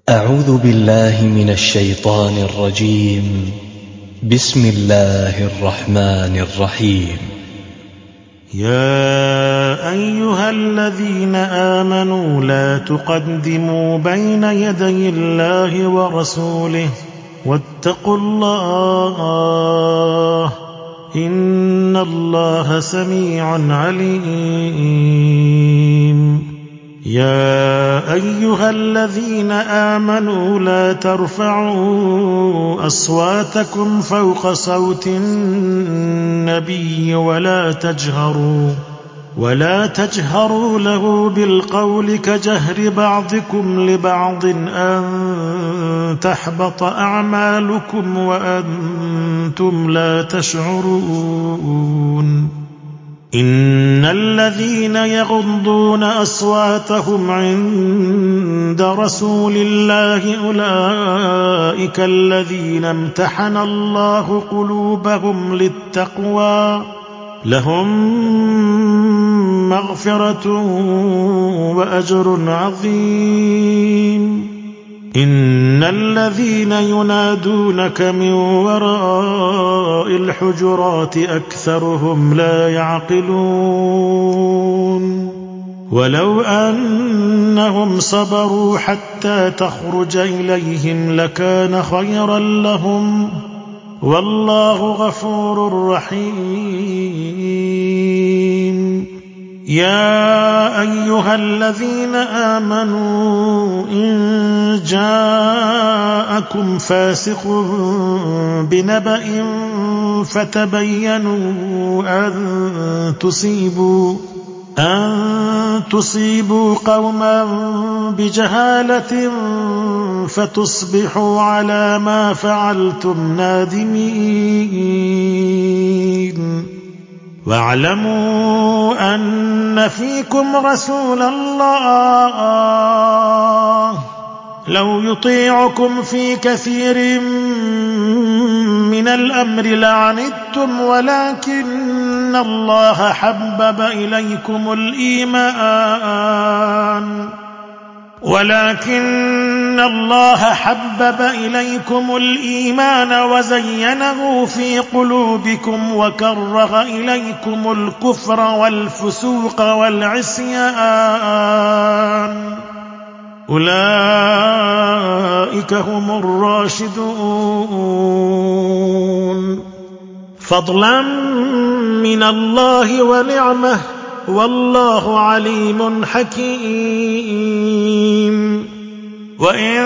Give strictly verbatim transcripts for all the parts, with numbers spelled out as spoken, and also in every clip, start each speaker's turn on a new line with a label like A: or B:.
A: أعوذ بالله من الشيطان الرجيم. بسم الله الرحمن الرحيم.
B: يا أيها الذين آمنوا لا تقدموا بين يدي الله ورسوله واتقوا الله إن الله سميع عليم. يا أيها الذين آمنوا لا ترفعوا أصواتكم فوق صوت النبي ولا تجهروا ولا تجهروا له بالقول كجهر بعضكم لبعض أن تحبط أعمالكم وأنتم لا تشعرون. إن الذين يغضون أصواتهم عند رسول الله أولئك الذين امتحن الله قلوبهم للتقوى لهم مغفرة وأجر عظيم. إن الذين ينادونك من وراء الحجرات أكثرهم لا يعقلون. ولو أنهم صبروا حتى تخرج إليهم لكان خيرا لهم والله غفور رحيم. يا أيها الذين آمنوا إن جاءكم فاسق بنبأ فتبينوا أن تصيبوا أن تصيبوا قوما بجهالة فتصبحوا على ما فعلتم نادمين. واعلموا أن فيكم رسول الله لو يطيعكم في كثير من الأمر لعنتم ولكن الله حبب إليكم الإيمان ولكن الله حبب إليكم الإيمان وزينه في قلوبكم وكره إليكم الكفر والفسوق والعصيان أولئك هم الراشدون فضلا من الله ونعمه والله عليم حكيم. وإن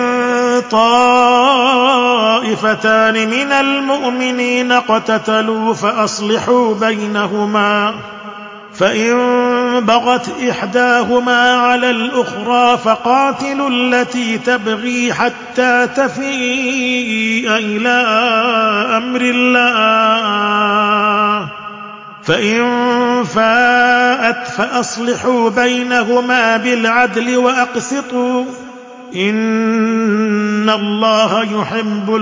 B: طائفتان من المؤمنين اقتتلوا فأصلحوا بينهما فإن بغت إحداهما على الأخرى فقاتلوا التي تبغي حتى تفيء إلى أمر الله فإن فاءت فأصلحوا بينهما بالعدل وأقسطوا إن الله يحب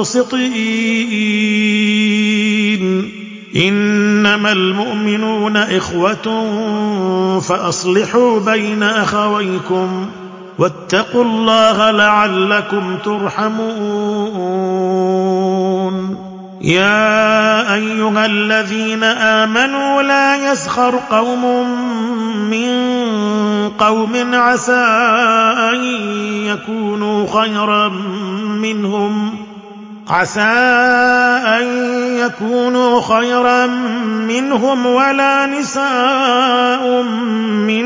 B: المقسطين. إنما المؤمنون إخوة فأصلحوا بين أخويكم واتقوا الله لعلكم ترحمون. يا أيها الذين آمنوا لا يسخر قوم من قوم عسى أن يكونوا خيرا منهم عسى أن يكونوا خيرا منهم ولا نساء من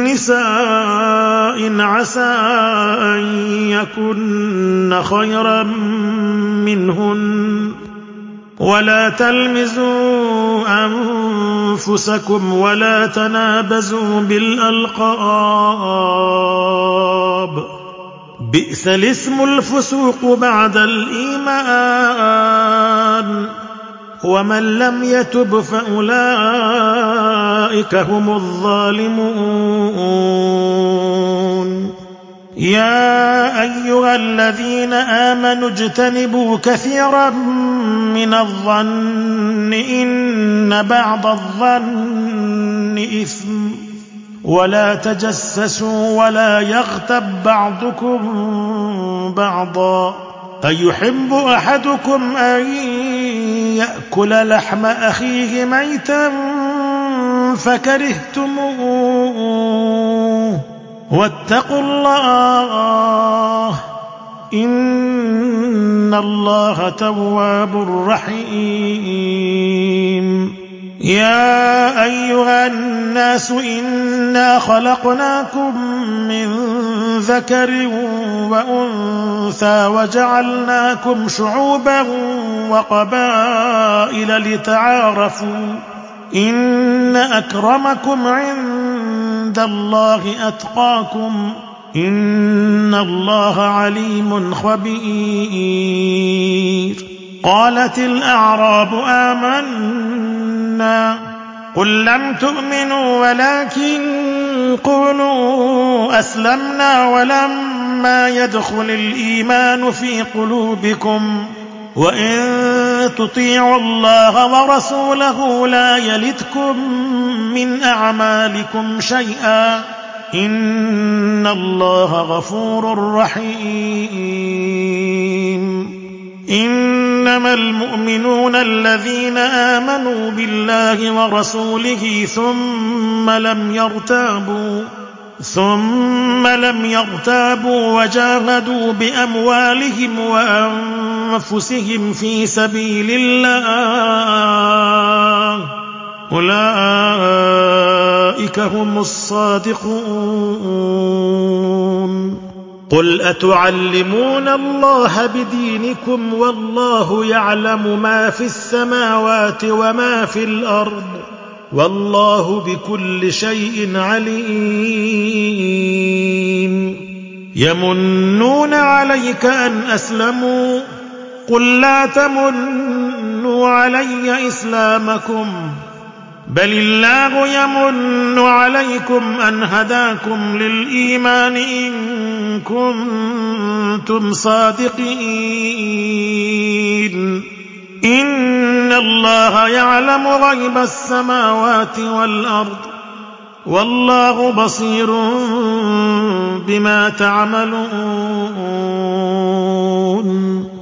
B: نساء عسى أن يكن خيرا منهن ولا تلمزوا أنفسكم ولا تنابزوا بالألقاب بئس الاسم الفسوق بعد الإيمان ومن لم يتب فأولئك هم الظالمون. يا أيها الذين آمنوا اجتنبوا كثيرا من الظن إن بعض الظن إثم ولا تجسسوا ولا يغتب بعضكم بعضا أيحب أحدكم أن يأكل لحم أخيه ميتا فكرهتموه واتقوا الله إن الله تواب رحيم يا أيها الناس إنا خلقناكم من ذكر وأنثى وجعلناكم شعوبا وقبائل لتعارفوا إن أكرمكم عند الله أتقاكم إن الله عليم خبير قالت الأعراب آمنا قل لم تؤمنوا ولكن قولوا أسلمنا ولما يدخل الإيمان في قلوبكم وإن تطيعوا الله ورسوله لا يلتكم من أعمالكم شيئا إن الله غفور رحيم إنما المؤمنون الذين آمنوا بالله ورسوله ثم لم يرتابوا ثم لم يرتابوا وجاهدوا بأموالهم وأنفسهم في سبيل الله أولئك هم الصادقون قل أتعلمون الله بدينكم والله يعلم ما في السماوات وما في الأرض والله بكل شيء عليم يمنون عليك أن أسلموا قل لا تمنوا علي إسلامكم بل الله يمن عليكم أن هداكم للإيمان إن كنتم صادقين إن الله يعلم غيب السماوات والأرض والله بصير بما تعملون